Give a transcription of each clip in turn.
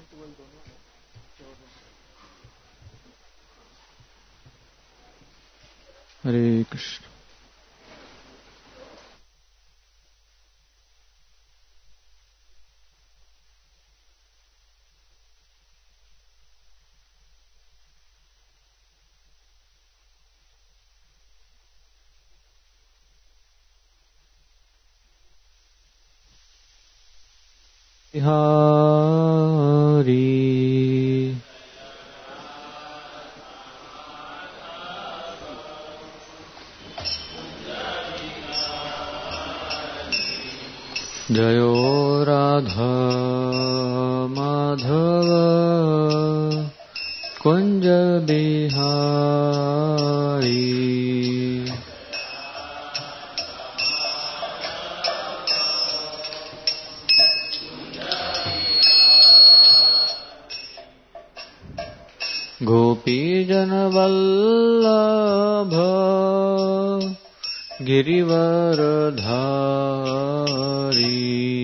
हरे कृष्ण। हरि जयो राधा माधव कुंज बिहारी गोपीजन वल्लभ गिरिवरधारी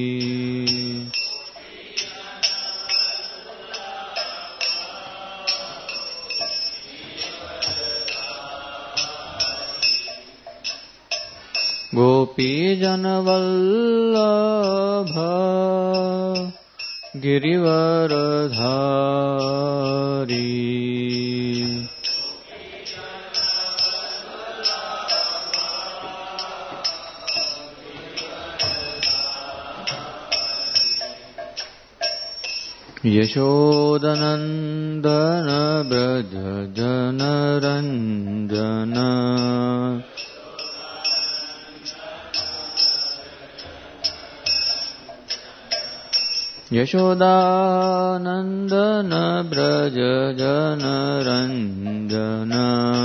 गोपीजन वल्लभ गिरिवरधारी यशोदनंदन ब्रज जनरंजन यशोदानंदन ब्रज जनरंजन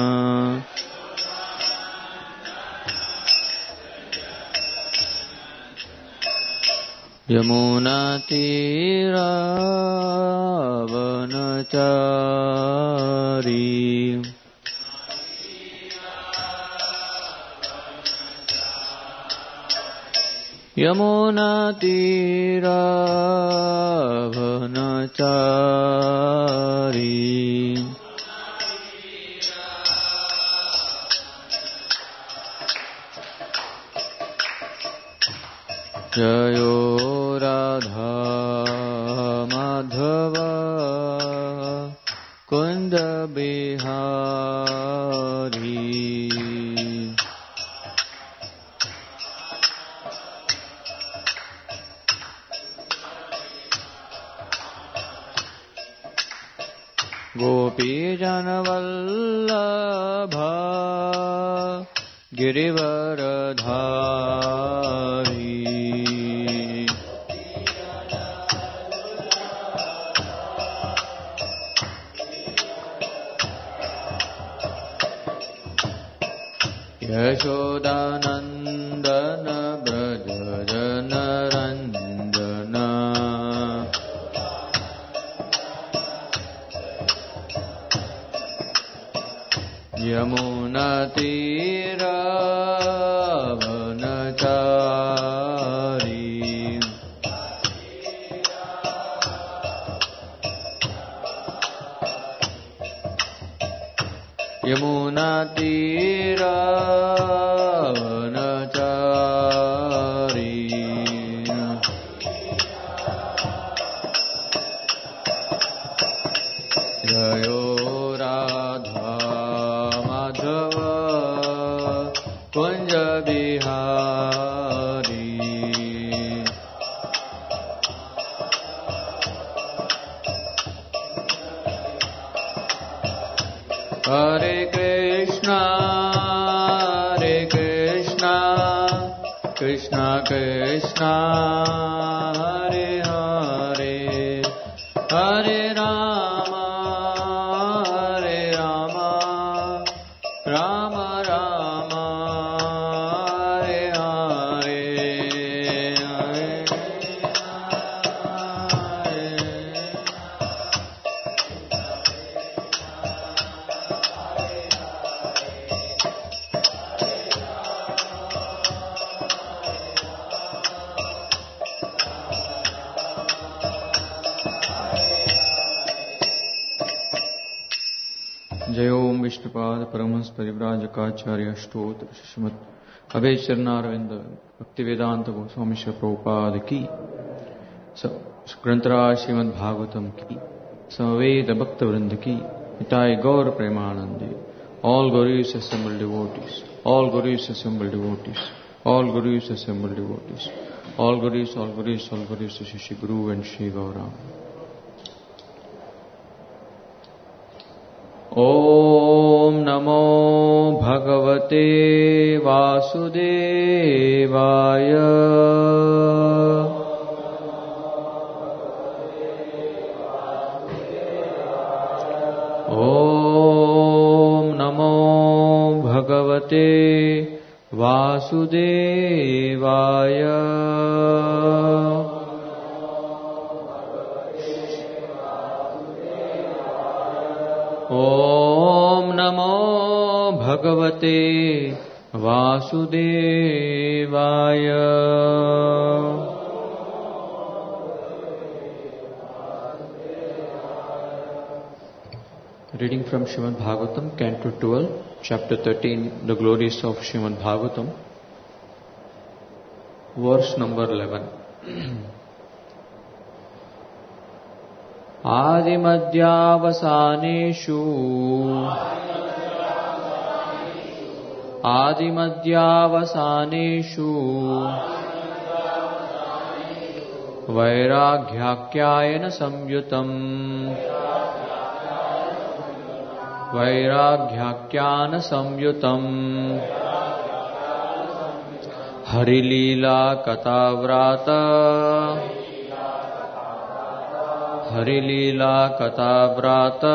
यमुनातीरावनचारी यमुनातीरावनचारी जयो राधा माधव कुंज बिहारी गोपीजन वल्लभ गिरिवरधारी यशोदानंदन ब्रज जनरंजन यमुनातीरावनचारी यमुनातीरावनचारी जयो राधा माधव कुंज बिहारी हरे Krishna Krishna Krishna Hare Hare Hare Ram Ram Ram Hare Hare Hare Vishnupada Paramahansa Parivrajakacarya Stottra Srimad Abhay Charanarvinda Bhaktivedanta Goswami Srila Prabhupada ki Grantaraj Srimad Bhagavatam ki Samaveda Bhakta Vrinda ki Nitai Gaur Premanandi. All Gurus assembled devotees, all Gurus assembled devotees, all Gurus assembled devotees, all Gurus, all Gurus, all Gurus to Shri Guru and Shri Gauranga. Om Namo Bhagavate Vasudevaya. Om Namo Bhagavate Vasudevaya. Om Namo Bhagavate Vasudevaya. Reading from Srimad Bhagavatam, Canto 12, Chapter 13, The Glories of Srimad Bhagavatam, verse number 11. Adimadhyavasaneshu Vairagyakyayana samyutam Vairagyākyāna samyutam Harilīlā katavrata Harilīlā katavrata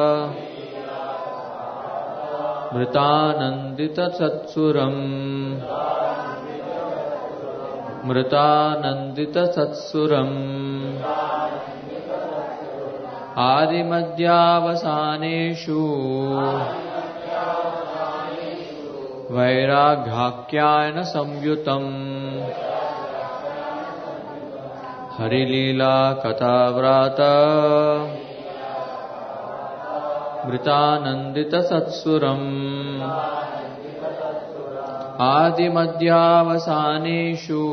Mritānandita satsuram Mritānandita satsuram Adimadhyavasaneshu Vairagyakyayana samyutam Harilīlā katavrata Mritānandita satsuram Adimadhyavasaneshu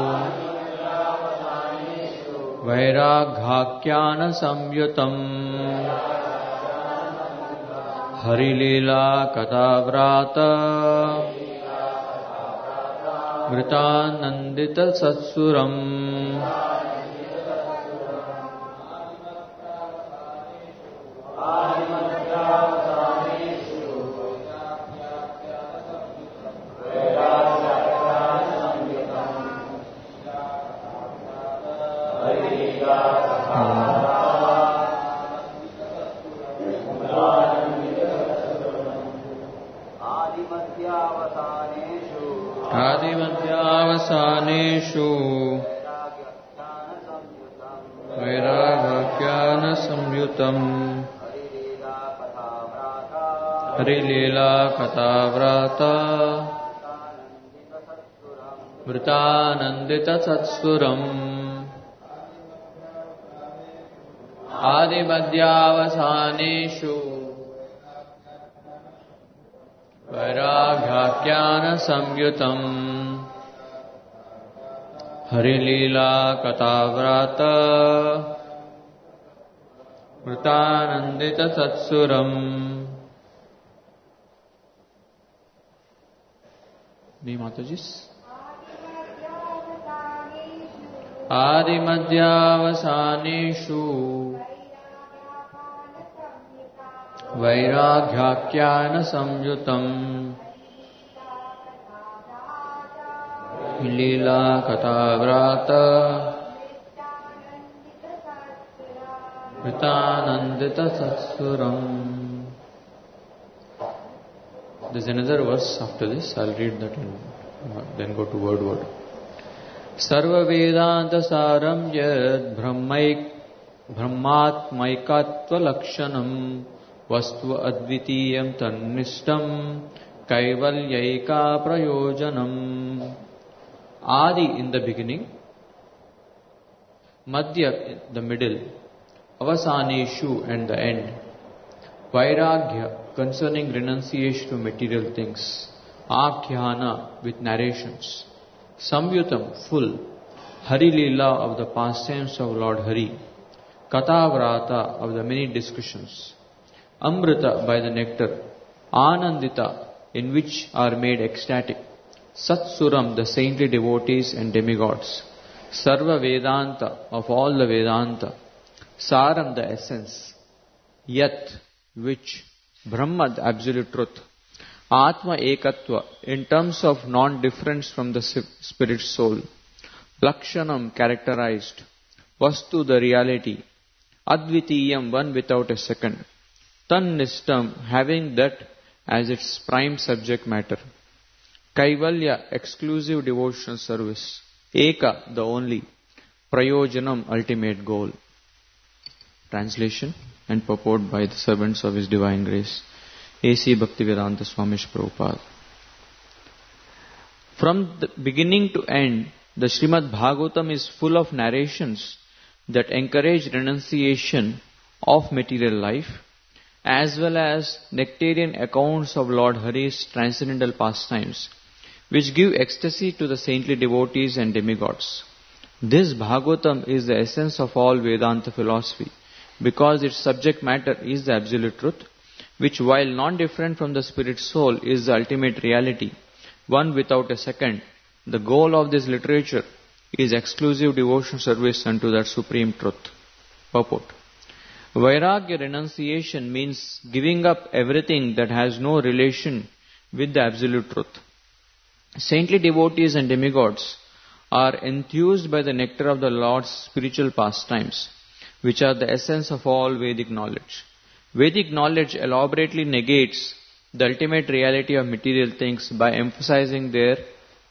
Vairagyakyana samyutam Harilīlā katavrata Mritānandita satsuram. Adimadhyavasaneshu Vairagyakyana samyutam Harilīlā katavrata Mritānandita satsuram. Adimadhyavasaneshu Vairagyakyana samyutam Harilīlā katavrata Mritānandita satsuram. Ni Matajis. Adimadhyavasaneshu Vairagyakyana samyutam Harilīlā katavrata Mritānandita satsuram. There's another verse after this. I'll read that and then go to word. Sarva Vedanta saram yad brahmatmaikatva lakshanam Vastu advitiyam tannishtam kaivalyaika prayojanam. Adi in the beginning, Madhya the middle, Avasaneshu and the end, Vairagya concerning renunciation of material things. Akhyana with narrations. Samyutam full. Hari Leela of the pastimes of Lord Hari. Katavrata of the many discussions. Amrita by the nectar. Anandita in which are made ecstatic. Satsuram the saintly devotees and demigods. Sarva Vedanta of all the Vedanta. Saram the essence. Yat which. Brahma the absolute truth. Atma Ekatva in terms of non-difference from the spirit soul. Lakshanam characterized. Vastu the reality. Advitiyam one without a second. Tannistam having that as its prime subject matter. Kaivalya exclusive devotional service. Eka the only. Prayojanam ultimate goal. Translation and purport by the servants of His Divine Grace. A.C. Bhaktivedanta Swami Prabhupada. From the beginning to end, the Srimad Bhagavatam is full of narrations that encourage renunciation of material life, as well as nectarian accounts of Lord Hari's transcendental pastimes, which give ecstasy to the saintly devotees and demigods. This Bhagavatam is the essence of all Vedanta philosophy, because its subject matter is the absolute truth, which while non-different from the spirit soul is the ultimate reality, one without a second. The goal of this literature is exclusive devotional service unto that supreme truth. Purport. Vairagya renunciation means giving up everything that has no relation with the absolute truth. Saintly devotees and demigods are enthused by the nectar of the Lord's spiritual pastimes, which are the essence of all Vedic knowledge. Vedic knowledge elaborately negates the ultimate reality of material things by emphasizing their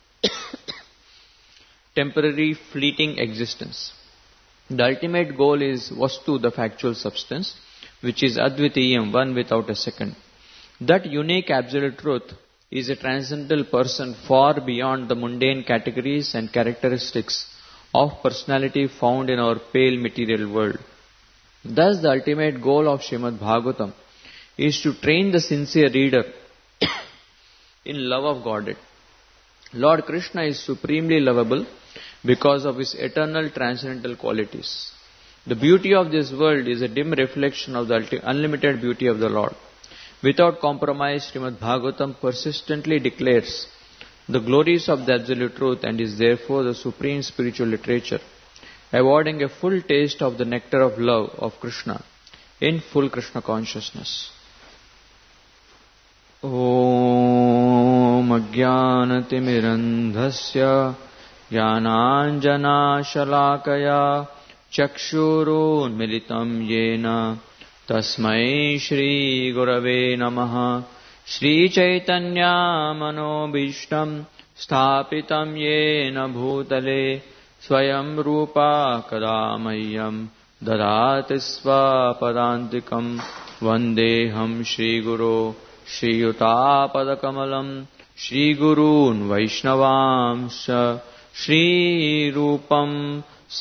temporary fleeting existence. The ultimate goal is Vastu, the factual substance, which is Advitiyam, one without a second. That unique absolute truth is a transcendental person far beyond the mundane categories and characteristics of personality found in our pale material world. Thus, the ultimate goal of Srimad Bhagavatam is to train the sincere reader in love of Godhead. Lord Krishna is supremely lovable because of His eternal transcendental qualities. The beauty of this world is a dim reflection of the unlimited beauty of the Lord. Without compromise, Srimad Bhagavatam persistently declares the glories of the Absolute Truth and is therefore the supreme spiritual literature, awarding a full taste of the nectar of love of Krishna in full Krishna consciousness. Om Ajnanatimirandhasya Jnananjana Shalakaya Chakshurun Militam Yena Tasmai Shri Gurave Namaha Shri Chaitanya Manobhishtam Sthapitam Yena Bhutale Swayam Rupa Kadamayyam Dadati Svapadantikam Vandeham Shri Guru Shri Yuta Padakamalam Shri Gurun Vaishnavamsha Shri Rupam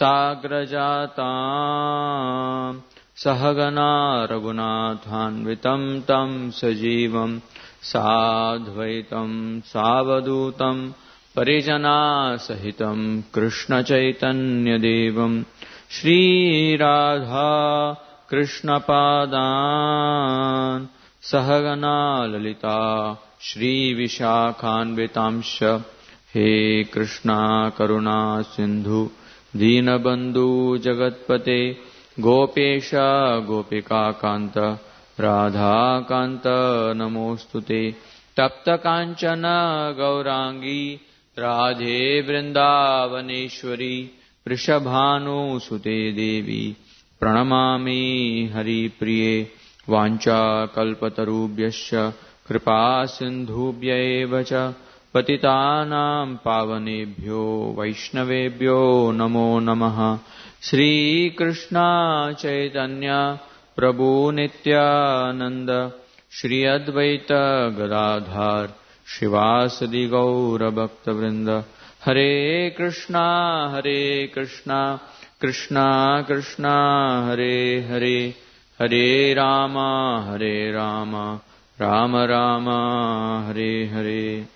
Sagrajatam Sahagana Raghunathanvitam Tam Sajivam Sadvaitam Savadutam Parijana Sahitam Krishna Chaitanya Devam Shri Radha Krishna Padan Sahagana Lalita Shri Vishakhanvitamsha He Krishna Karuna Sindhu Deenabandhu Jagatpate Gopesha Gopika Kanta Radha Kanta Namostute Tapta Kanchana Gaurangi Radhe Vrindavaneshwari Prishabhanu Sute Devi Pranamami Hari Priye Vancha Kalpatarubhyasya Kripa Sindhubhya evacha Patitanam Pavanebhyo Vaishnavebhyo Namo Namaha Shri Krishna Chaitanya Prabhu Nityananda Shri Advaita Gadadhar Shivasadi Gaura Bhakta Vrinda Hare Krishna Krishna Krishna Hare Hare Hare Rama Rama Rama Hare Hare.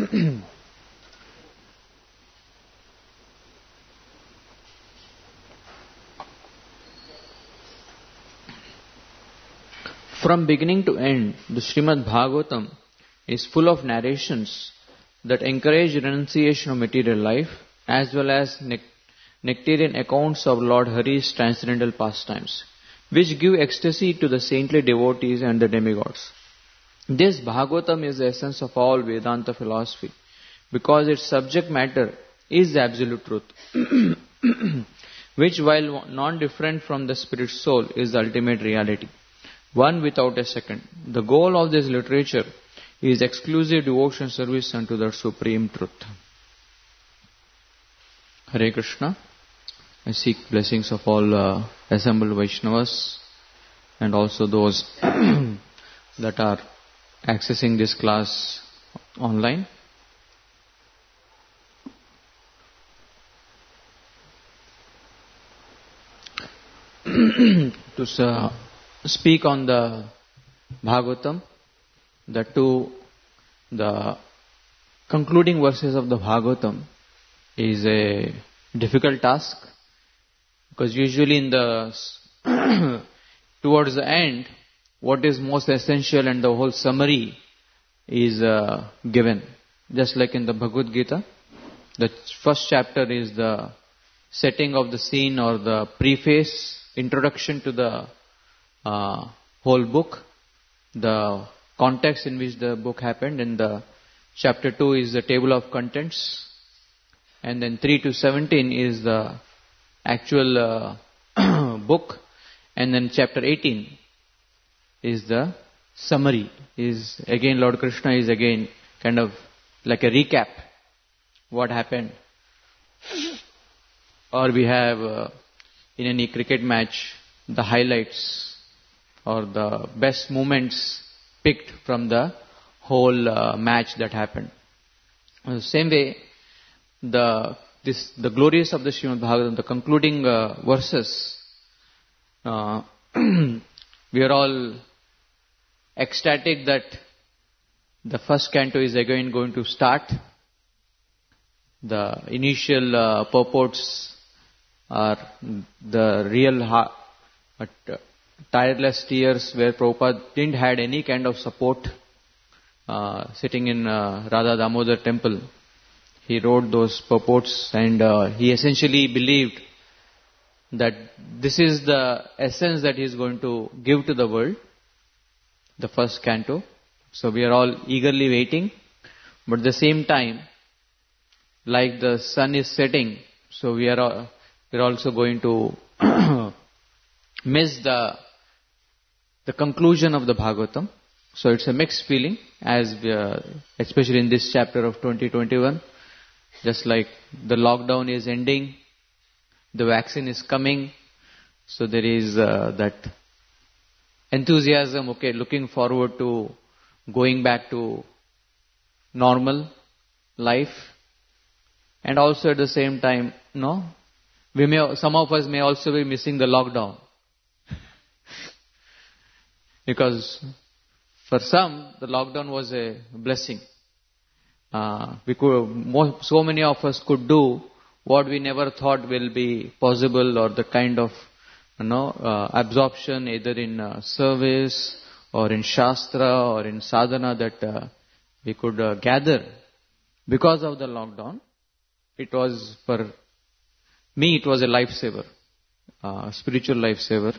From beginning to end, the Srimad Bhagavatam is full of narrations that encourage renunciation of material life as well as nectarian accounts of Lord Hari's transcendental pastimes, which give ecstasy to the saintly devotees and the demigods. This Bhagavatam is the essence of all Vedanta philosophy, because its subject matter is the absolute truth, which, while non-different from the spirit soul, is the ultimate reality, one without a second. The goal of this literature is exclusive devotion service unto the supreme truth. Hare Krishna. I seek blessings of all assembled Vaishnavas and also those that are accessing this class online. To speak on the Bhagavatam, the concluding verses of the Bhagavatam is a difficult task, because usually in the towards the end, what is most essential and the whole summary is given. Just like in the Bhagavad Gita, the first chapter is the setting of the scene or the preface, introduction to the whole book, the context in which the book happened, and the chapter 2 is the table of contents, and then 3 to 17 is the actual book, and then chapter 18 is the summary. Is again Lord Krishna is again kind of like a recap what happened. Or we have in any cricket match the highlights or the best moments picked from the whole match that happened. In the same way, the glories of the Srimad Bhagavatam, the concluding verses, we are all ecstatic that the first canto is again going to start. The initial purports are the real tireless tears where Prabhupada didn't had any kind of support sitting in Radha Damodar temple. He wrote those purports, and he essentially believed that this is the essence that he is going to give to the world, the first canto. So we are all eagerly waiting, but at the same time, like the sun is setting, so we are also going to miss the conclusion of the Bhagavatam. So it's a mixed feeling, as especially in this chapter of 2021. Just like the lockdown is ending, the vaccine is coming, so there is that enthusiasm, looking forward to going back to normal life. And also at the same time, some of us may also be missing the lockdown. Because for some, the lockdown was a blessing. So many of us could do what we never thought will be possible, or the kind of absorption either in service or in Shastra or in sadhana that we could gather because of the lockdown. It was, for me, it was a lifesaver, spiritual lifesaver,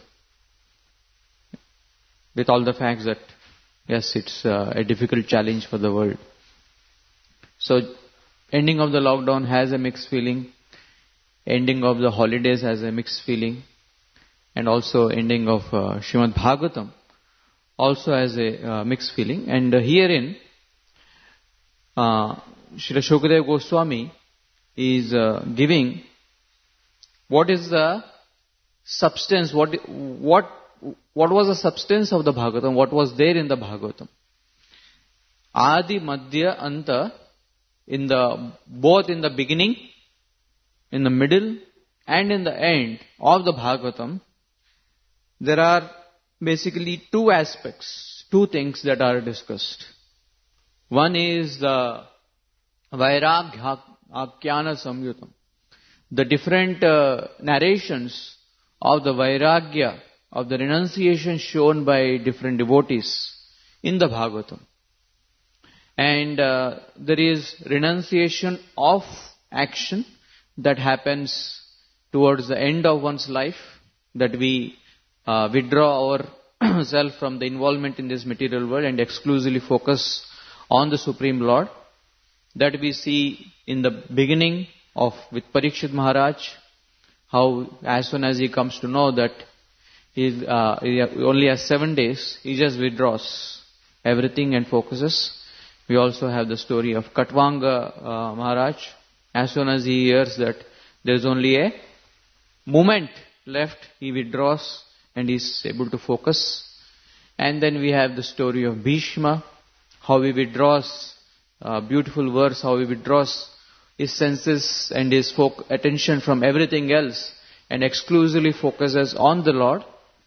with all the facts that yes, it's a difficult challenge for the world. So, ending of the lockdown has a mixed feeling. Ending of the holidays has a mixed feeling. And also ending of Srimad Bhagavatam also has a mixed feeling. And herein, Srila Shukadeva Goswami is giving what is the substance, what was the substance of the Bhagavatam, what was there in the Bhagavatam. Adi, Madhya, Anta, both in the beginning, in the middle, and in the end of the Bhagavatam, there are basically two aspects, two things that are discussed. One is the Vairagya Akyana Samyutam, the different narrations of the Vairagya, of the renunciation shown by different devotees in the Bhagavatam. And there is renunciation of action that happens towards the end of one's life, that we withdraw ourselves from the involvement in this material world and exclusively focus on the Supreme Lord. That we see in the beginning with Parikshit Maharaj, how as soon as he comes to know that he only has 7 days, he just withdraws everything and focuses. We also have the story of Katvanga Maharaj. As soon as he hears that there is only a moment left, he withdraws and is able to focus. And then we have the story of Bhishma, how he withdraws, beautiful verse, how he withdraws his senses and his attention from everything else and exclusively focuses on the Lord.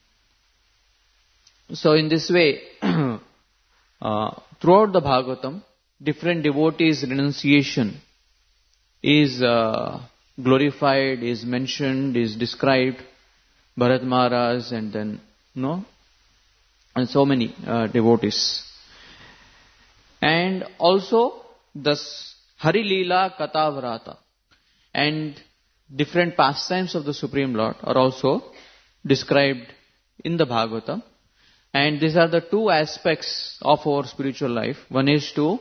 So in this way, throughout the Bhagavatam, different devotees' renunciation is glorified, is mentioned, is described. Bharat Maharaj and then, and so many devotees. And also the Hari Leela Katavrata and different pastimes of the Supreme Lord are also described in the Bhagavatam. And these are the two aspects of our spiritual life. One is to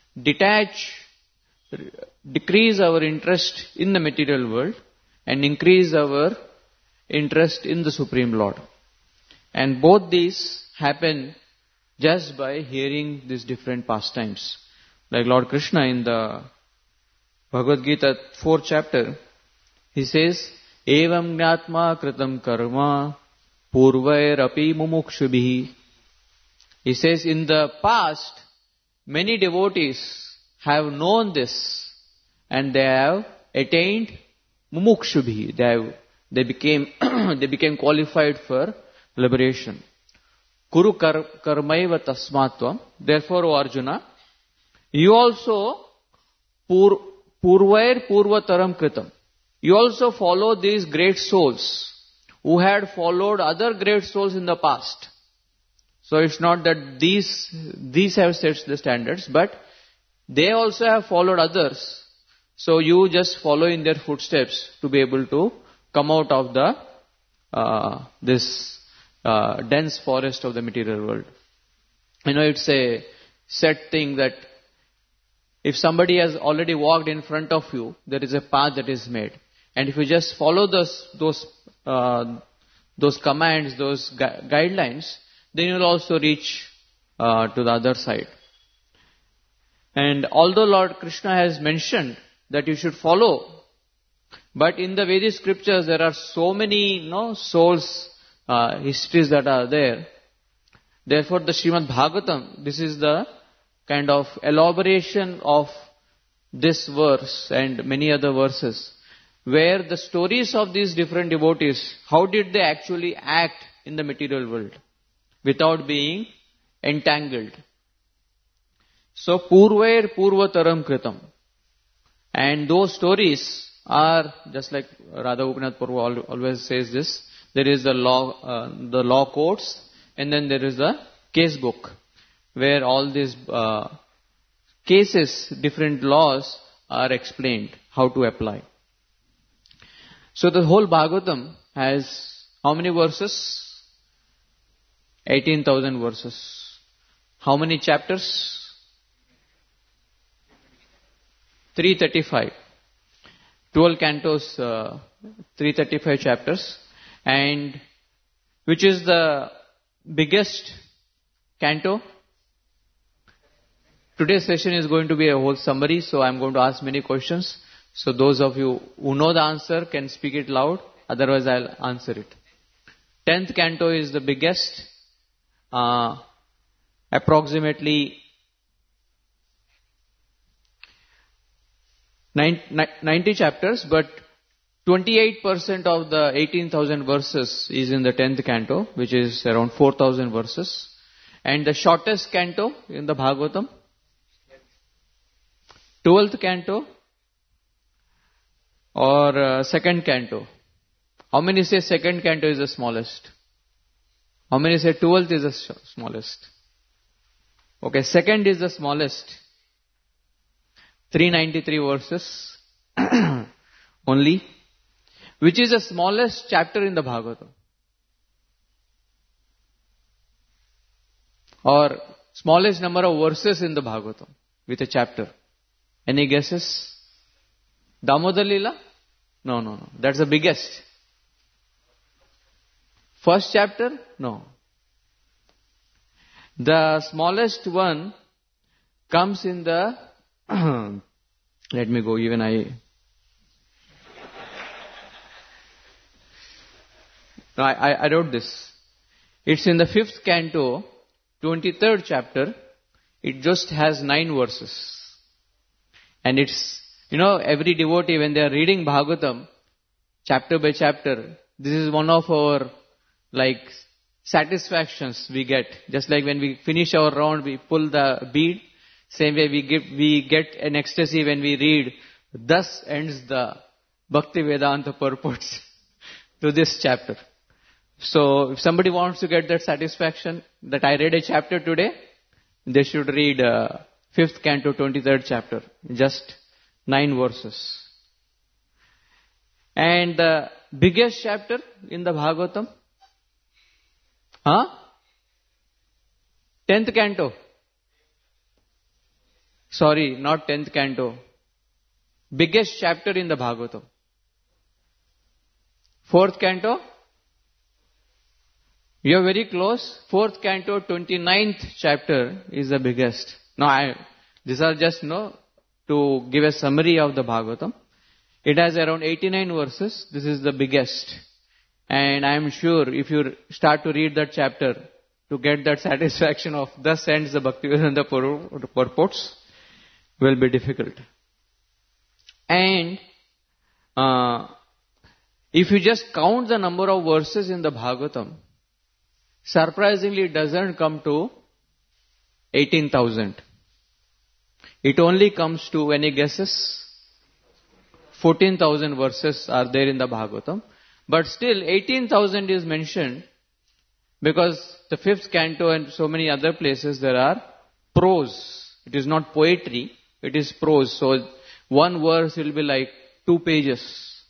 decrease our interest in the material world and increase our interest in the Supreme Lord. And both these happen just by hearing these different pastimes. Like Lord Krishna in the Bhagavad Gita 4th chapter, he says, Evam Gnatma Kritam Karma Purvairapi Mumukshubhi. He says, in the past, many devotees have known this and they have attained Mumukshubhi. They became qualified for liberation. Kuru karmaiva tasmatvam. Therefore, O Arjuna, you also purvair purvataram kritam. You also follow these great souls who had followed other great souls in the past. So it's not that these have set the standards, but they also have followed others. So you just follow in their footsteps to be able to come out of this dense forest of the material world. It's a set thing that if somebody has already walked in front of you, there is a path that is made. And if you just follow those commands, those guidelines, then you will also reach to the other side. And although Lord Krishna has mentioned that you should follow, but in the Vedic scriptures there are so many souls, histories that are there. Therefore the Srimad Bhagavatam, this is the kind of elaboration of this verse and many other verses, where the stories of these different devotees, how did they actually act in the material world without being entangled. So Purvair Purvataram Kritam. And those stories are, just like Radha Gopinath Prabhu always says this, there is the law codes, and then there is the case book, where all these cases, different laws are explained, how to apply. So the whole Bhagavatam has how many verses? 18,000 verses. How many chapters? 335. 12 cantos, 335 chapters. And which is the biggest canto? Today's session is going to be a whole summary, so I'm going to ask many questions. So those of you who know the answer can speak it loud, otherwise I'll answer it. 10th canto is the biggest, approximately 90 chapters, but 28% of the 18,000 verses is in the 10th canto, which is around 4,000 verses. And the shortest canto in the Bhagavatam? 12th canto or second canto? How many say second canto is the smallest? How many say 12th is the smallest? Okay, second is the smallest. 393 verses only. Which is the smallest chapter in the Bhagavatam? Or smallest number of verses in the Bhagavatam with a chapter? Any guesses? Damodar Leela? No. That's the biggest. First chapter? No. The smallest one comes in the... let me go, even I wrote this. It's in the 5th canto, 23rd chapter. It just has 9 verses. And it's, every devotee when they are reading Bhagavatam, chapter by chapter, this is one of our, satisfactions we get. Just like when we finish our round, we pull the bead. Same way we get an ecstasy when we read, thus ends the Bhakti Vedanta purports to this chapter. So, if somebody wants to get that satisfaction that I read a chapter today, they should read 5th canto, 23rd chapter. Just 9 verses. And the biggest chapter in the Bhagavatam? 10th canto. Sorry, not 10th canto. Biggest chapter in the Bhagavatam. 4th canto? You are very close. 4th canto, 29th chapter is the biggest. Now, these are just to give a summary of the Bhagavatam. It has around 89 verses. This is the biggest. And I am sure if you start to read that chapter, to get that satisfaction of thus ends the Bhaktivedanta purports, will be difficult. And if you just count the number of verses in the Bhagavatam, surprisingly it doesn't come to 18,000. It only comes to, any guesses? 14,000 verses are there in the Bhagavatam. But still 18,000 is mentioned because the 5th canto and so many other places there are prose. It is not poetry, it is prose. So one verse will be like 2 pages.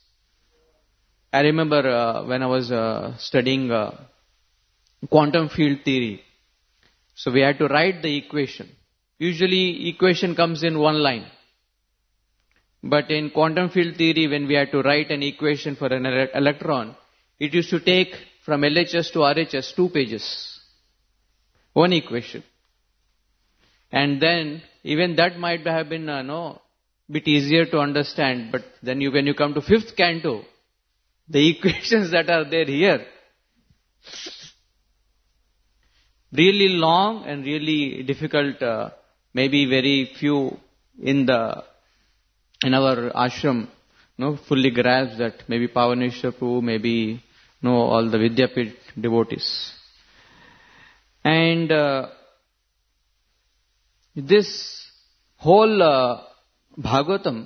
I remember when I was studying quantum field theory. So we had to write the equation. Usually equation comes in one line. But in quantum field theory, when we had to write an equation for an electron, it used to take from LHS to RHS 2 pages. One equation. And then even that might have been bit easier to understand. But then when you come to 5th canto, the equations that are there here, really long and really difficult, maybe very few in our ashram, fully grasp that. Maybe Pavaneshwar Prabhu, maybe all the Vidyapit devotees. And this whole Bhagavatam,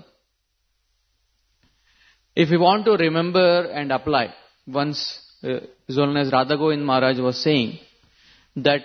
if we want to remember and apply, once His Holiness Radha Govind Maharaj was saying that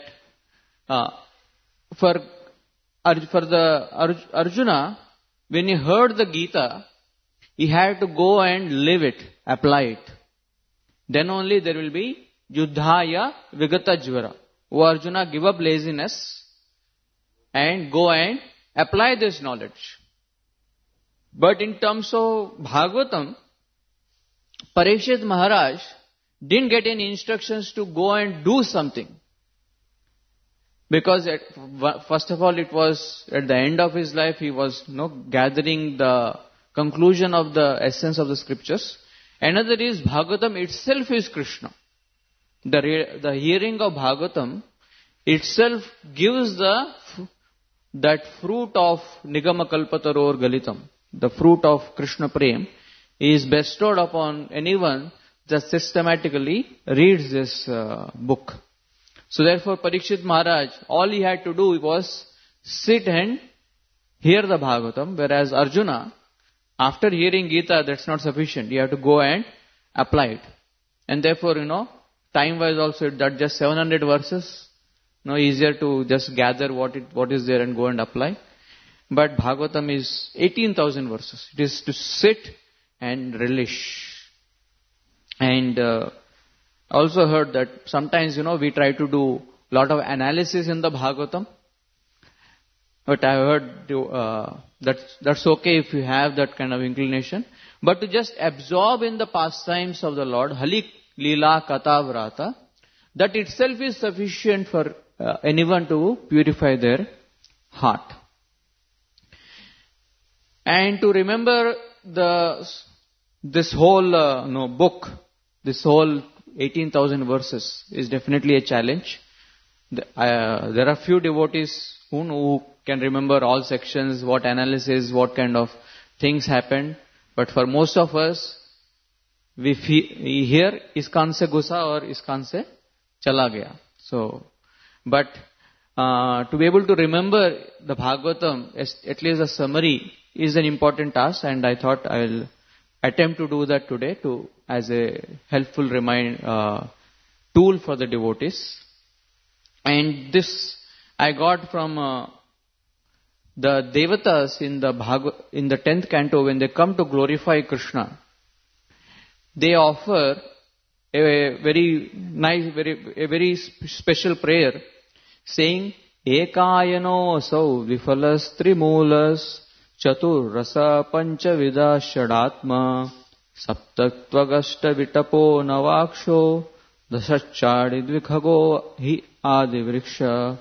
for the Arjuna, when he heard the Gita, he had to go and live it, apply it. Then only there will be Yuddhaya Vigata Jvara. O Arjuna, give up laziness and go and apply this knowledge. But in terms of Bhagavatam, Parikshit Maharaj didn't get any instructions to go and do something. Because first of all, it was at the end of his life, he was gathering the conclusion of the essence of the scriptures. Another is Bhagavatam itself is Krishna. The hearing of Bhagavatam itself gives that fruit of Nigama Kalpataror Galitam. The fruit of Krishna Prem is bestowed upon anyone that systematically reads this book. So therefore Parikshit Maharaj, all he had to do was sit and hear the Bhagavatam, whereas Arjuna, after hearing Gita, that's not sufficient. You have to go and apply it. And therefore, time-wise also, that just 700 verses, easier to just gather what is there and go and apply. But Bhagavatam is 18,000 verses. It is to sit and relish. And also heard that sometimes, we try to do a lot of analysis in the Bhagavatam. But I heard that's okay if you have that kind of inclination. But to just absorb in the pastimes of the Lord, Halik Leela Katha Vrata, that itself is sufficient for anyone to purify their heart. And to remember this whole book, this whole 18,000 verses is definitely a challenge. There are few devotees who can remember all sections, what analysis, what kind of things happened. But for most of us, we hear iskan se gusa or iskan se chala gaya. So, but to be able to remember the Bhagavatam, at least a summary, is an important task, and I thought I'll attempt to do that today as a helpful tool for the devotees. And this I got from the Devatas in the 10th canto. When they come to glorify Krishna, they offer a very nice, a very special prayer, saying, Ekayano sau vifalas trimulas chatur rasa panchavidha shadatma saptatvagashta vitapo navaksho dasachadi dvikhago hi adi vriksha.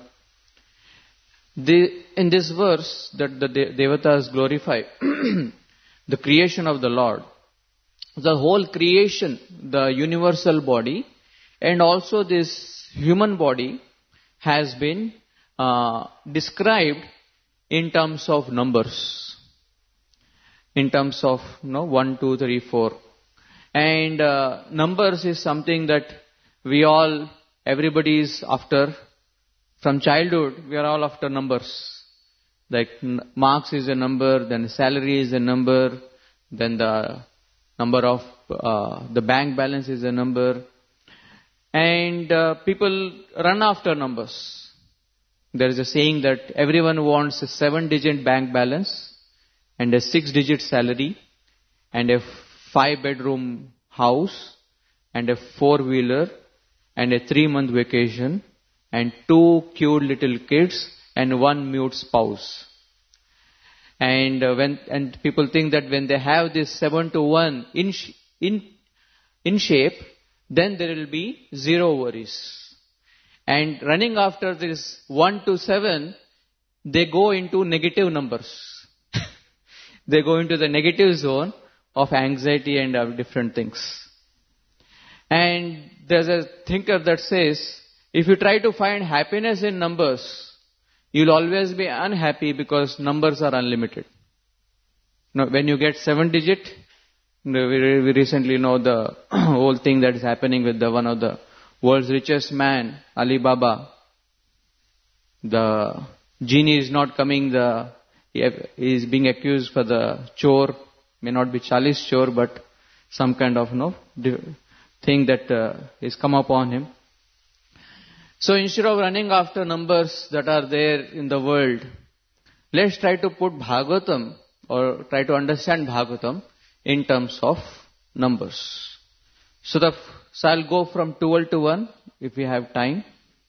In this verse that the Devatas glorify the creation of the Lord, the whole creation, the universal body, and also this human body has been described in terms of numbers, in terms of 1, 2, 3, 4. And numbers is something that everybody is after. From childhood, we are all after numbers. Like marks is a number, then salary is a number, then the number of the bank balance is a number. And people run after numbers. There is a saying that everyone wants a 7-digit bank balance and a 6-digit salary and a 5-bedroom house and a 4-wheeler and a 3-month vacation and 2 cute little kids and 1 mute spouse. And people think that when they have this 7 to 1 in shape, then there will be 0 worries. And running after this 1 to 7, they go into negative numbers. They go into the negative zone of anxiety and of different things. And there's a thinker that says, if you try to find happiness in numbers, you'll always be unhappy because numbers are unlimited. Now, when you get 7-digit, we recently know the whole thing that is happening with one of the world's richest man, Alibaba. The genie is not coming. He is being accused for the chore. May not be Chalis chore, but some kind of thing that is come upon him. So instead of running after numbers that are there in the world, let's try to put Bhagavatam or try to understand Bhagavatam in terms of numbers. So I'll go from 12 to 1 if we have time.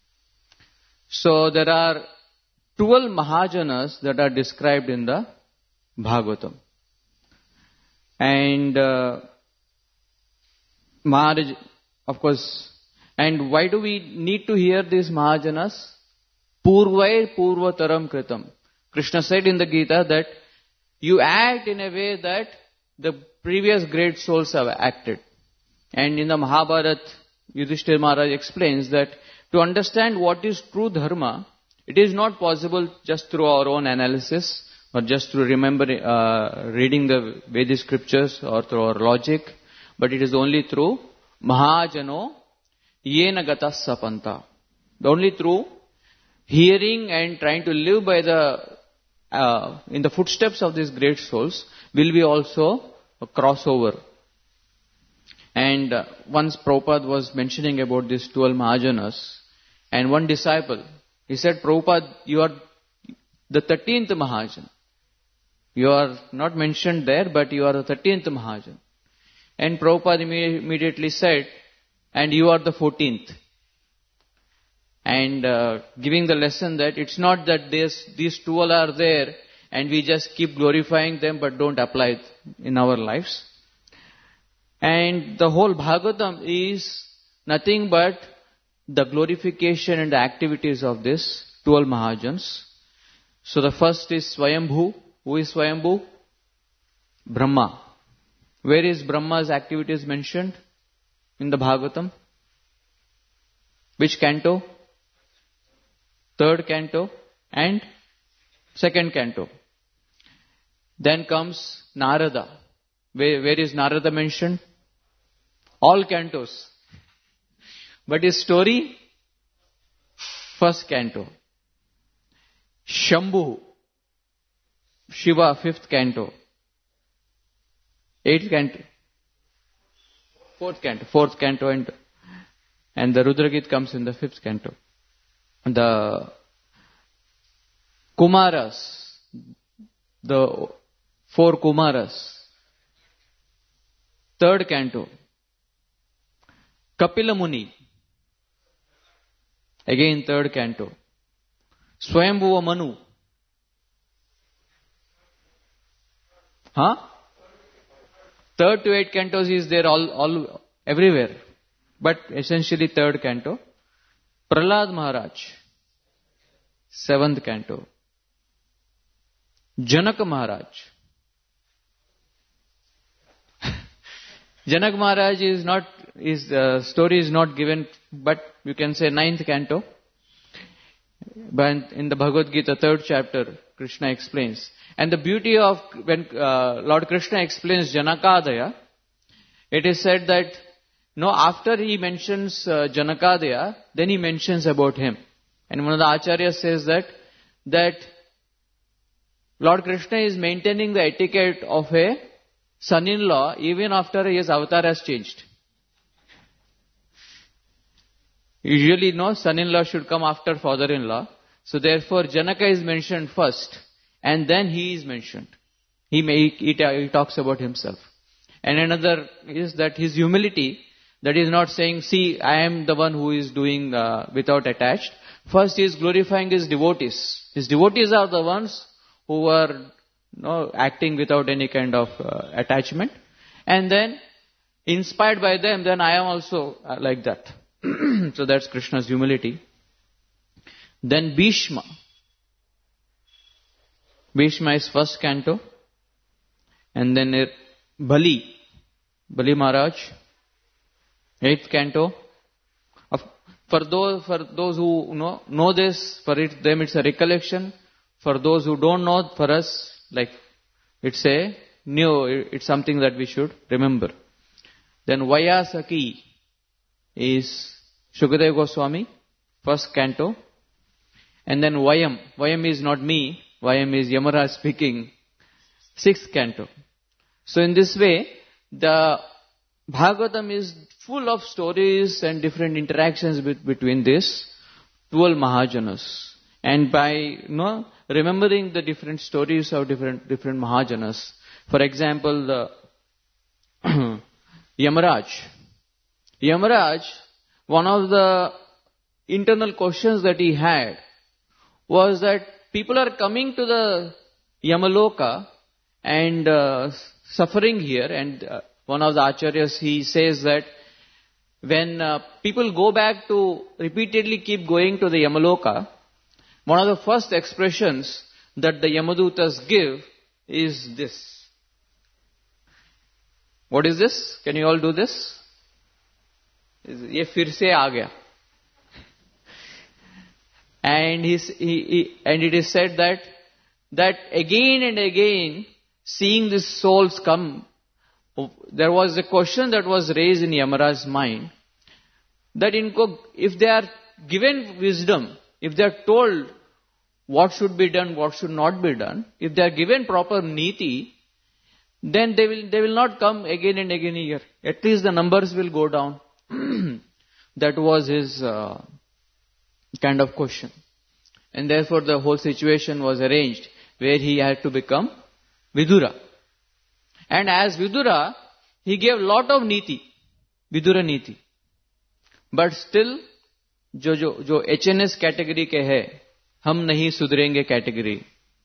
So there are 12 Mahajanas that are described in the Bhagavatam. And Maharaj, of course. And why do we need to hear these Mahajanas? Purvai Purvataram Kritam. Krishna said in the Gita that you act in a way that the previous great souls have acted. And in the Mahabharata, Yudhishthira Maharaj explains that to understand what is true dharma, it is not possible just through our own analysis or just through reading the Vedic scriptures or through our logic, but it is only through Mahajano Yena Gata Sapanta. Only through hearing and trying to live by in the footsteps of these great souls will be also a crossover. And once Prabhupada was mentioning about these 12 Mahajanas, and one disciple, he said, Prabhupada, you are the 13th Mahajan. You are not mentioned there, but you are the 13th Mahajan. And Prabhupada immediately said, and you are the 14th. And giving the lesson that it's not that these 12 are there and we just keep glorifying them but don't apply it in our lives. And the whole Bhagavatam is nothing but the glorification and the activities of these 12 Mahajans. So the first is Swayambhu. Who is Swayambhu? Brahma. Where is Brahma's activities mentioned in the Bhagavatam? Which canto? Third canto and second canto. Then comes Narada. Where is Narada mentioned? All cantos. But his story, first canto. Shambhu, Shiva, fifth canto. Eighth canto. Fourth canto and the Rudragit comes in the fifth canto. The Kumaras, the 4 Kumaras, third canto. Kapila Muni, again third canto. Swayambhuva Manu. Third to 8 cantos is there all everywhere. But essentially third canto. Prahlad Maharaj, 7th canto. Janaka Maharaj. Janak Maharaj his story is not given, but you can say 9th canto. But in the Bhagavad Gita, 3rd chapter, Krishna explains. And the beauty of when Lord Krishna explains Janakadaya, it is said that after he mentions Janakadaya, then he mentions about him. And one of the Acharyas says that Lord Krishna is maintaining the etiquette of a son-in-law even after his avatar has changed. Usually, son-in-law should come after father-in-law. So therefore, Janaka is mentioned first, and then he is mentioned. He talks about himself. And another is that his humility, that is not saying, see, I am the one who is doing without attached. First, he is glorifying his devotees. His devotees are the ones who are acting without any kind of attachment. And then, inspired by them, then I am also like that. So that's Krishna's humility. Then Bhishma. Bhishma is first canto. And then Bali Maharaj, 8th canto. For those who know this, them it's a recollection. For those who don't know, for us, it's something that we should remember. Then Vayasaki is Shukadeva Goswami, first canto. And then Vayam. Vayam is not me. Vayam is Yamaraj speaking, 6th canto. So in this way, the Bhagavatam is full of stories and different interactions between these 12 Mahajanas. And by remembering the different stories of different Mahajanas, for example, the Yamaraj. Yamaraj, one of the internal questions that he had was that people are coming to the Yamaloka and suffering here, and one of the acharyas, he says that when people go back to repeatedly keep going to the Yamaloka, one of the first expressions that the Yamadutas give is this. What is this? Can you all do this? Ye fir se aa gaya. And it is said that again and again, seeing these souls come, there was a question that was raised in Yamaraj's mind, that if they are given wisdom, if they are told what should be done, what should not be done, if they are given proper niti, then they will not come again and again here. At least the numbers will go down. That was his kind of question. And therefore the whole situation was arranged where he had to become Vidura. And as Vidura, he gave lot of niti, Vidura niti. But still, जो HNS category के है, हम नहीं सुधरेंगे category,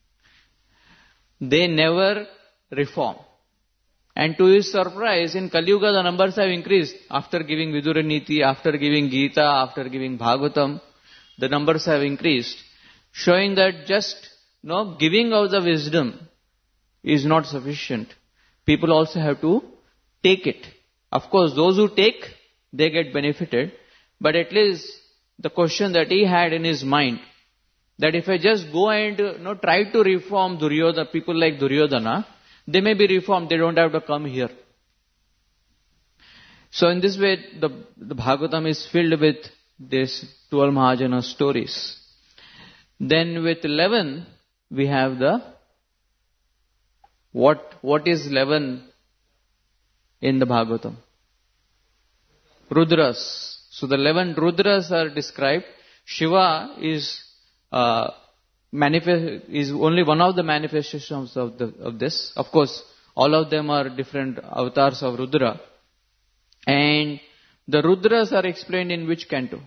they never reform. And to his surprise, in Kali Yuga the numbers have increased. After giving Vidura Niti, after giving Gita, after giving Bhagavatam, the numbers have increased, showing that just giving of the wisdom is not sufficient. People also have to take it. Of course, those who take, they get benefited. But at least the question that he had in his mind, that if I just go and try to reform Duryodhana, people like Duryodhana, they may be reformed, they don't have to come here. So in this way, the Bhagavatam is filled with these 12 Mahajana stories. Then with 11, we have what is 11 in the Bhagavatam? Rudras. So the 11 Rudras are described. Shiva is only one of the manifestations of this. Of course, all of them are different avatars of Rudra. And the Rudras are explained in which canto?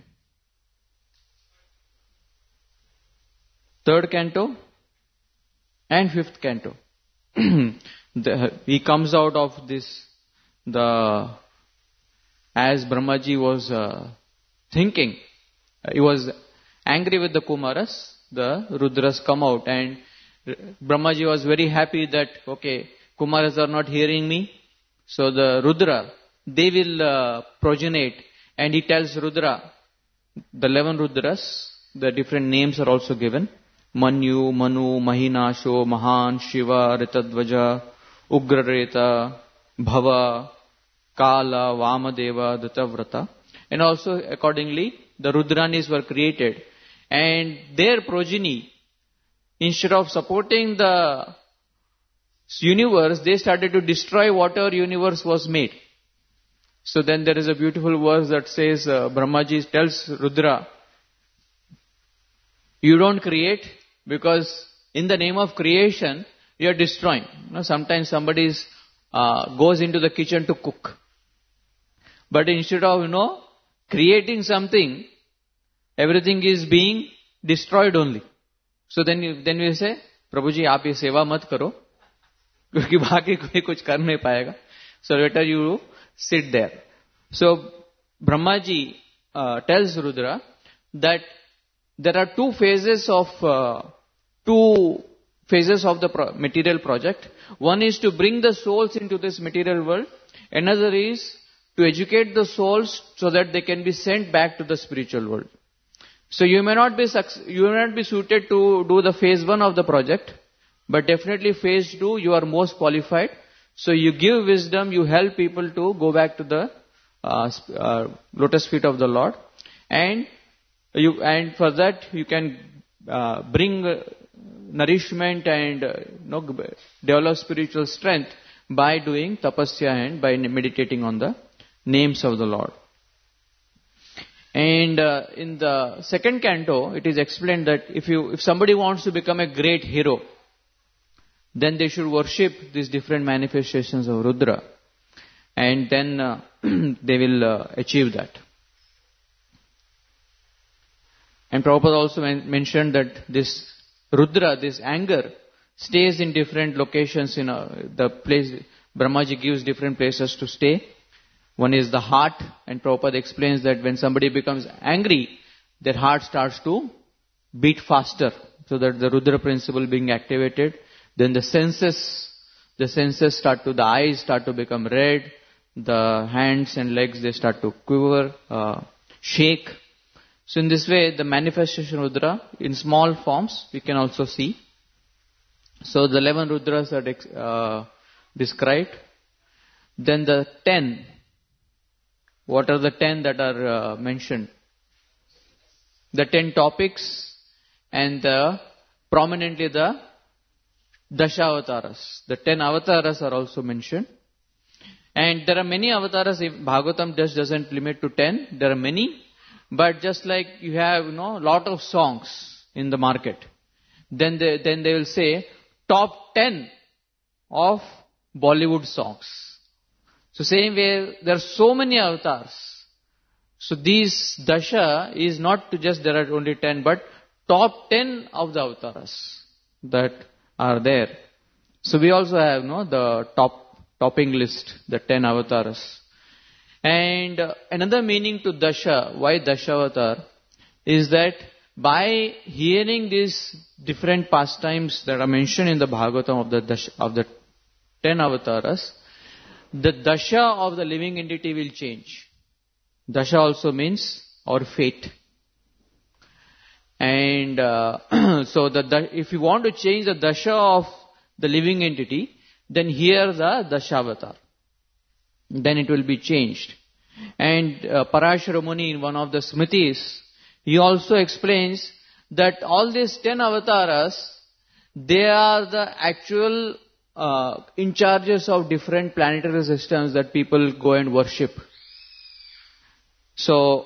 Third canto and fifth canto. He comes out of this, as Brahmaji was thinking, he was angry with the Kumaras, the Rudras come out, and Brahmaji was very happy that, okay, Kumaras are not hearing me, so the Rudra, they will progenate, and he tells Rudra, the 11 Rudras, the different names are also given, Manyu, Manu, Mahinasho, Mahan, Shiva, Ritadvaja, Ugrareta, Bhava, Kala, Vamadeva, Datavrata, and also accordingly the Rudranis were created. And their progeny, instead of supporting the universe, they started to destroy whatever universe was made. So then there is a beautiful verse that says, Brahmaji tells Rudra, you don't create because in the name of creation, you are destroying. Sometimes somebody goes into the kitchen to cook. But instead of, creating something, everything is being destroyed only. So then we say, Prabhuji, aap ye seva mat karo, kyunki baaki koi kuch kar nahi payega. So better you sit there. So Brahmaji tells Rudra that there are two phases of the material project. One is to bring the souls into this material world. Another is to educate the souls so that they can be sent back to the spiritual world. So you may not be suited to do the phase 1 of the project, but definitely phase 2 you are most qualified. So you give wisdom, you help people to go back to the lotus feet of the Lord, and for that you can bring nourishment and develop spiritual strength by doing tapasya and by meditating on the names of the Lord. And in the second canto, it is explained that if somebody wants to become a great hero, then they should worship these different manifestations of Rudra, and then they will achieve that. And Prabhupada also mentioned that this Rudra, this anger, stays in different locations in the place. Brahmaji gives different places to stay. One is the heart, and Prabhupada explains that when somebody becomes angry, their heart starts to beat faster, so that the Rudra principle being activated. Then the senses start to, the eyes start to become red, the hands and legs, they start to quiver, shake. So in this way, the manifestation Rudra in small forms we can also see. So the 11 Rudras are described. Then the 10. What are the 10 that are mentioned? the 10 topics and prominently the Dashavataras. The 10 avatars are also mentioned. And there are many avatars. If Bhagavatam just doesn't limit to 10, there are many. But just like you have, lot of songs in the market, then they will say top 10 of Bollywood songs. So same way, there are so many avatars. So these Dasha is not to just there are only 10, but top 10 of the avatars that are there. So we also have the topping list, the 10 avatars. And another meaning to Dasha, why Dashavatar, is that by hearing these different pastimes that are mentioned in the Bhagavatam of the 10 avatars, the Dasha of the living entity will change. Dasha also means our fate. And so if you want to change the Dasha of the living entity, then hear the Dashavatar. Then it will be changed. And Parashara Muni in one of the Smritis, he also explains that all these 10 avatars, they are the actual in charges of different planetary systems that people go and worship. So,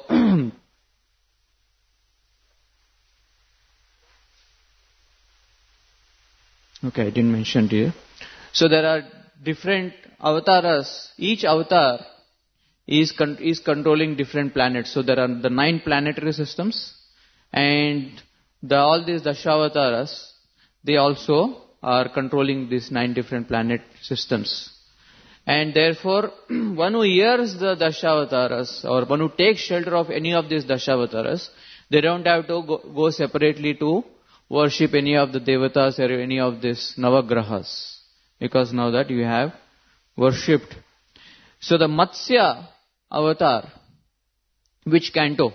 okay, I didn't mention to you. So there are different avatars. Each avatar is controlling different planets. So there are the 9 planetary systems, and all these Dashavataras, they also are controlling these 9 different planet systems. And therefore, one who hears the Dashavataras, or one who takes shelter of any of these Dashavataras, they don't have to go separately to worship any of the Devatas or any of these Navagrahas, because now that you have worshipped. So the Matsya avatar, which canto?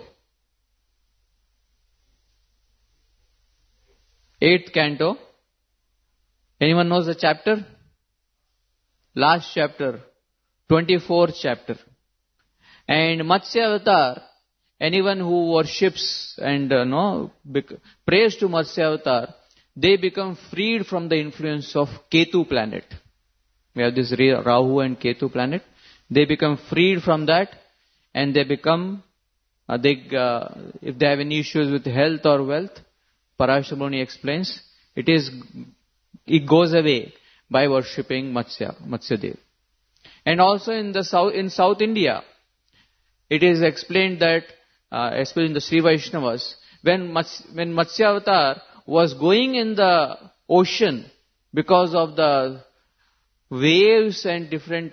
8th canto. Anyone knows the chapter? Last chapter, 24th chapter. And Matsya avatar, anyone who worships and prays to Matsya avatar, they become freed from the influence of Ketu planet. We have this Rahu and Ketu planet. They become freed from that, and they become, if they have any issues with health or wealth, Parashara Muni explains, it goes away by worshipping Matsya Dev. And also in South India, it is explained that, especially in the Sri Vaishnavas, when Matsya Avatar was going in the ocean because of the waves and different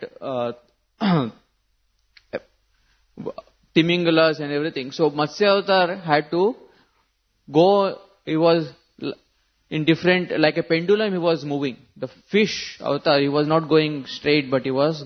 Timingalas and everything. So Matsya Avatar had to go, he was in different, like a pendulum he was moving. The fish avatar, he was not going straight, but he was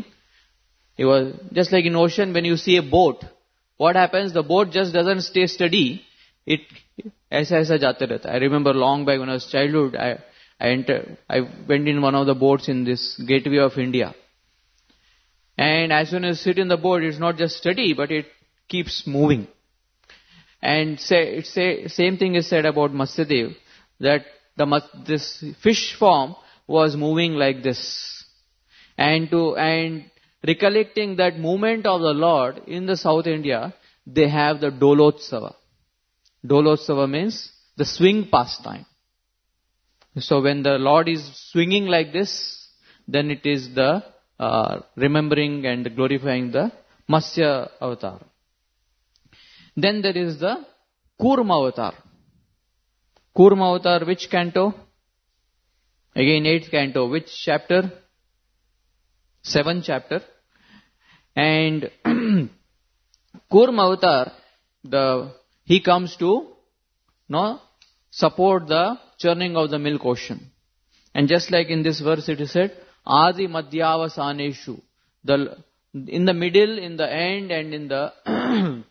just like in ocean when you see a boat. What happens? The boat just doesn't stay steady. It aisa jate rehta. I remember long back when I was childhood, I went in one of the boats in this Gateway of India. And as soon as you sit in the boat, it's not just steady, but it keeps moving. And same thing is said about Matsyadev, that this fish form was moving like this. And recollecting that movement of the Lord in the South India, they have the Dolotsava. Dolotsava means the swing pastime. So when the Lord is swinging like this, then it is the remembering and glorifying the Matsya avatar. Then there is the Kurma avatar. Kurma avatar, which canto? Again 8th canto. Which chapter? 7th chapter. And Kurma avatar, he comes to support the churning of the milk ocean. And just like in this verse it is said, Adi Madhyavasaneshu. In the middle, in the end, and in the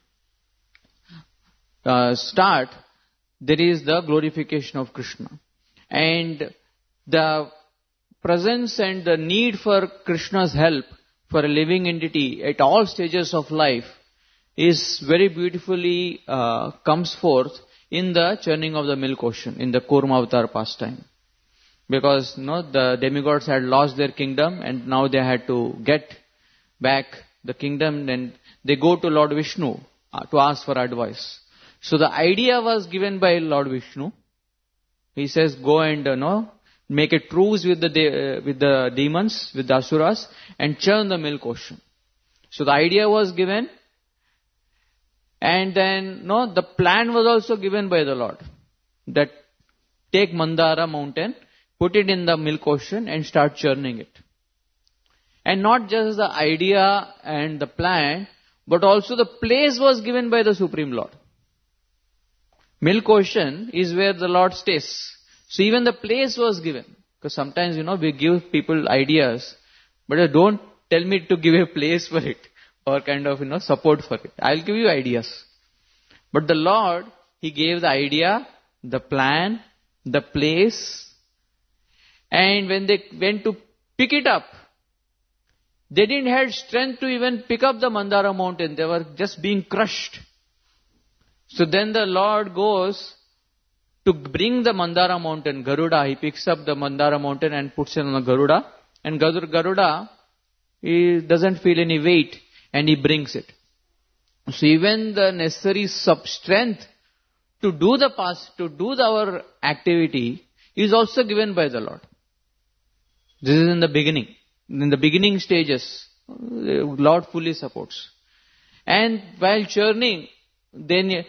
start, there is the glorification of Krishna. And the presence and the need for Krishna's help for a living entity at all stages of life is very beautifully comes forth in the churning of the milk ocean, in the Kurma Avatar pastime. Because the demigods had lost their kingdom and now they had to get back the kingdom, and they go to Lord Vishnu to ask for advice. So the idea was given by Lord Vishnu. He says, go and make a truce with the demons, with the asuras, and churn the milk ocean. So the idea was given, and then the plan was also given by the Lord, that take Mandara mountain, put it in the milk ocean and start churning it. And not just the idea and the plan, but also the place was given by the Supreme Lord. Milk ocean is where the Lord stays. So even the place was given. Because sometimes, we give people ideas, but don't tell me to give a place for it or kind of, support for it. I'll give you ideas. But the Lord, He gave the idea, the plan, the place. And when they went to pick it up, they didn't have strength to even pick up the Mandara mountain. They were just being crushed. So then the Lord goes to bring the Mandara mountain, Garuda. He picks up the Mandara mountain and puts it on the Garuda. And Garuda, he doesn't feel any weight and he brings it. So even the necessary strength to do our activity is also given by the Lord. This is in the beginning. In the beginning stages, Lord fully supports. And while churning, then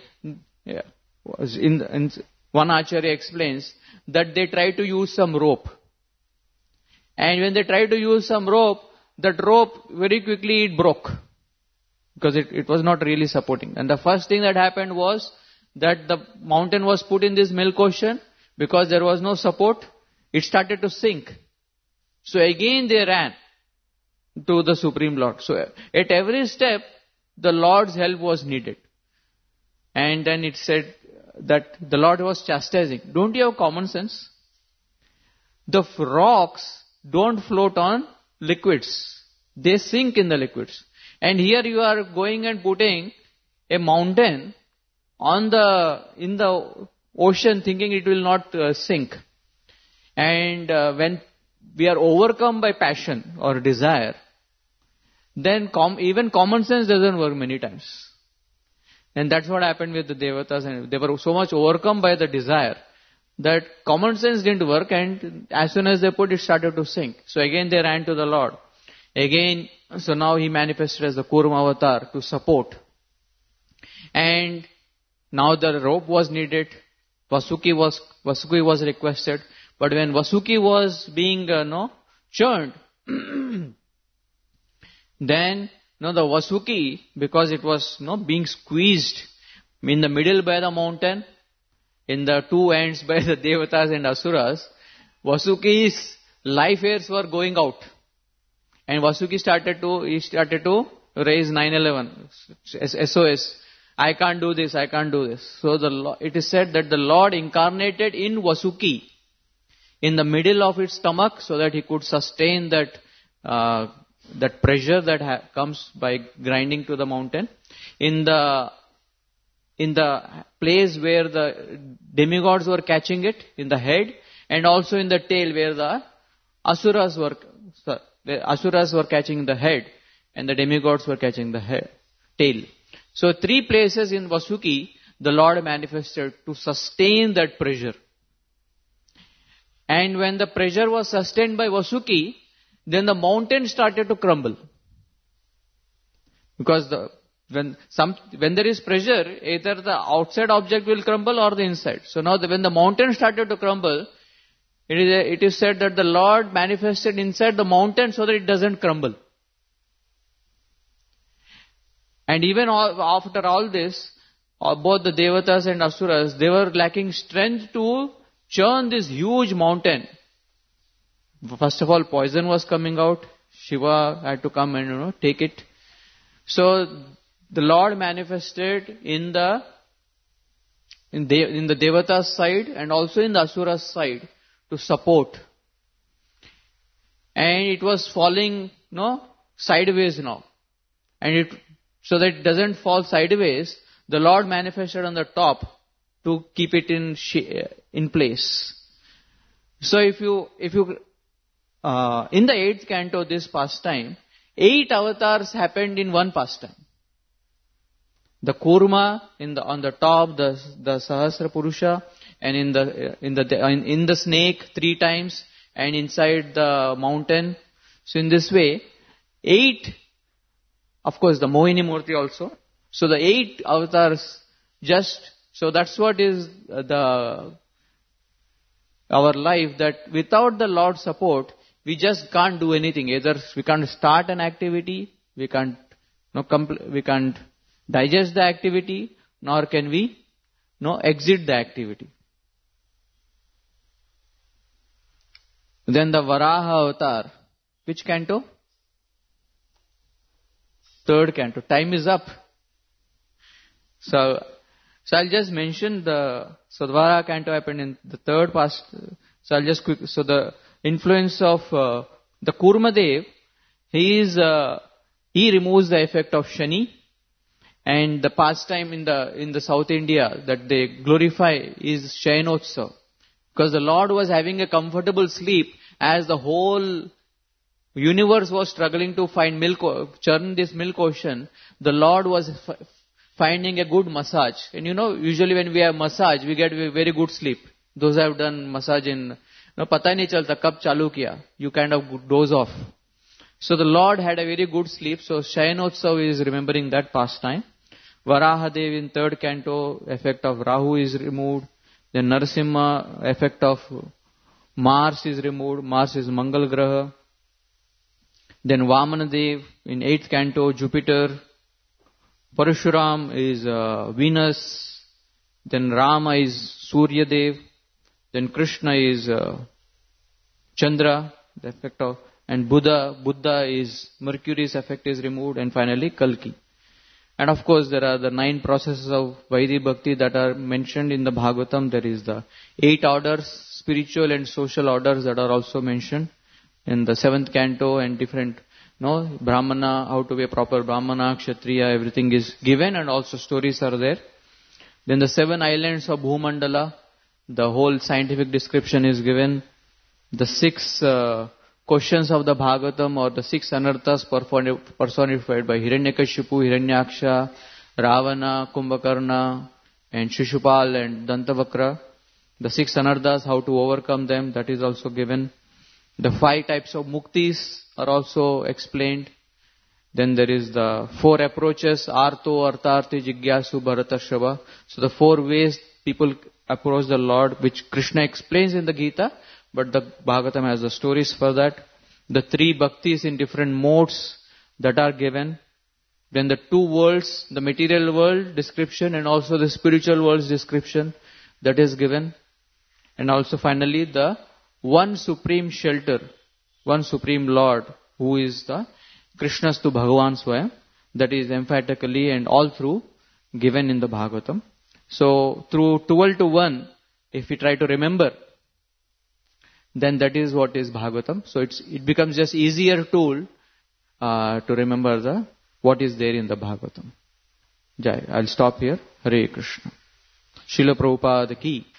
one Acharya explains that they try to use some rope. And when they try to use some rope, that rope very quickly it broke. Because it was not really supporting. And the first thing that happened was that the mountain was put in this milk ocean. Because there was no support, it started to sink. So again they ran to the Supreme Lord. So at every step, the Lord's help was needed. And then it said that the Lord was chastising. Don't you have common sense? The rocks don't float on liquids. They sink in the liquids. And here you are going and putting a mountain in the ocean thinking it will not sink. And when we are overcome by passion or desire, then even common sense doesn't work many times. And that's what happened with the Devatas. And they were so much overcome by the desire that common sense didn't work, and as soon as they put it, started to sink. So again they ran to the Lord. Again, so now He manifested as the Kurma Avatar to support. And now the rope was needed. Vasuki was requested. But when Vasuki was being churned, then the Vasuki, because it was being squeezed in the middle by the mountain, in the two ends by the Devatas and Asuras, Vasuki's life hairs were going out. And Vasuki started to raise 911, SOS. I can't do this, I can't do this. So it is said that the Lord incarnated in Vasuki, in the middle of its stomach, so that He could sustain that pressure that comes by grinding to the mountain. In the place where the demigods were catching it, in the head, and also in the tail where the asuras were catching the head, and the demigods were catching the tail. So 3 places in Vasuki, the Lord manifested to sustain that pressure. And when the pressure was sustained by Vasuki, then the mountain started to crumble. Because when there is pressure, either the outside object will crumble or the inside. So now when the mountain started to crumble, it is said that the Lord manifested inside the mountain so that it doesn't crumble. And even after all this, both the Devatas and Asuras, they were lacking strength to churn this huge mountain. First of all, poison was coming out. Shiva had to come and take it. So the Lord manifested in the Devatas side and also in the Asuras side to support. And it was falling sideways now. And so that it doesn't fall sideways, the Lord manifested on the top to keep it in place. So if you in the 8th canto, this pastime, 8 avatars happened in one pastime. The Kurma on the top, the Sahasra Purusha, and in the snake 3 times, and inside the mountain. So in this way, 8, of course the Mohini Murti also. So the 8 avatars so that's what is our life, that without the Lord's support, we just can't do anything. Either we can't start an activity, we can't digest the activity, nor can we exit the activity. Then the Varaha avatar, which canto? 3rd canto. Time is up. So I'll just mention the Varaha canto happened in the 3rd past. So I'll just so the influence of the Kurmadev, he removes the effect of Shani, and the pastime in the South India that they glorify is Shayanotsav. Because the Lord was having a comfortable sleep as the whole universe was struggling to find churn this milk ocean. The Lord was finding a good massage. And usually when we have massage, we get very good sleep. Those who have done massage pata nahi chalta kab chalu kiya. You kind of doze off. So the Lord had a very good sleep. So Shayanotsav is remembering that pastime. Varahadev in 3rd canto, effect of Rahu is removed. Then Narasimha, effect of Mars is removed. Mars is Mangal Graha. Then Vamanadev in 8th canto, Jupiter. Parashuram is Venus. Then Rama is Surya Dev. Then Krishna is Chandra, the effect of, and Buddha is Mercury's effect is removed, and finally Kalki. And of course there are the 9 processes of Vaidhi Bhakti that are mentioned in the Bhagavatam. There is the 8 orders, spiritual and social orders, that are also mentioned in the 7th canto, and different, Brahmana, how to be a proper Brahmana, Kshatriya, everything is given, and also stories are there. Then the 7 islands of Bhumandala, the whole scientific description is given. The 6 questions of the Bhagavatam, or the 6 anarthas personified by Hiranyakashipu, Hiranyaksha, Ravana, Kumbhakarna, and Shishupal and Dantavakra. The 6 anarthas, how to overcome them, that is also given. The 5 types of muktis are also explained. Then there is the 4 approaches, Artho, Artharthi, Jigyasu, Bharatashrava. So the 4 ways people approach the Lord, which Krishna explains in the Gita, but the Bhagavatam has the stories for that. The 3 bhaktis in different modes that are given. Then the 2 worlds, the material world description and also the spiritual world's description, that is given. And also finally the one supreme shelter, one supreme Lord, who is the Krishnastu Bhagavan Swayam, that is emphatically and all through given in the Bhagavatam. So through 12 to 1, if we try to remember, then that is what is Bhagavatam. So it becomes just easier tool to remember what is there in the Bhagavatam. Jai. I'll stop here. Hare Krishna. Srila Prabhupada ki